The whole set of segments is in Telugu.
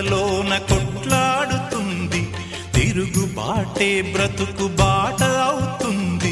గుండెలలోన కొట్లాడుతుంది, తిరుగుబాటే బ్రతుకు బాట అవుతుంది.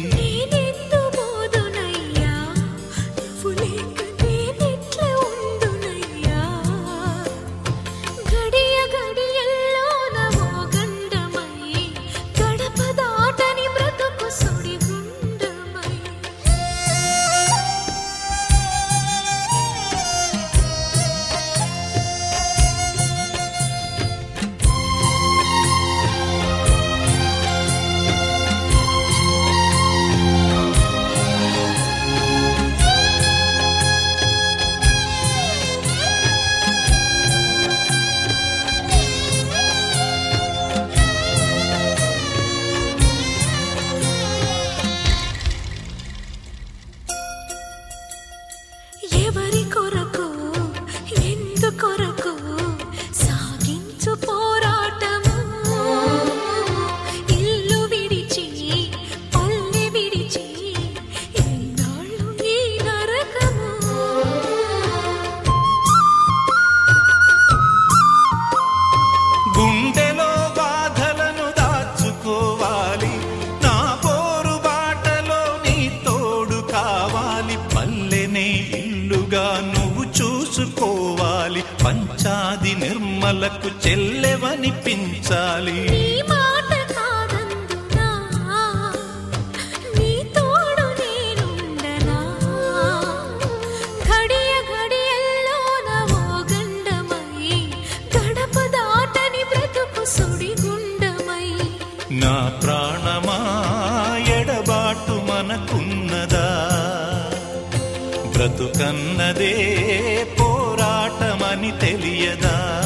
ఎవరి కొరకు ఎందుకొరకు సాగించు పోరాటము, ఇల్లు విడిచి పల్లె విడిచి ఎన్నాళ్ళు ఈ నరకము. గుండెలో బాధలను దాచుకోవాలి, నా పోరు బాటలో నీ తోడు కావాలి. పల్లెనే ఇల్లుగా నువ్వు చూసుకోవాలి, పంచాది నిర్మలకు చెల్లెవనిపించాలి. నీ మాట కాదందునా, నీ తోడు నేనుండనా, ఘడియ ఘడియల్లోన ఓ గండమై గడప దాటని బ్రతుకు సుడిగుండమై. నా ప్రాణమా ఎడబాటు మనకున్నదా, బ్రతుకన్నదే పోరాటమని తెలియదా.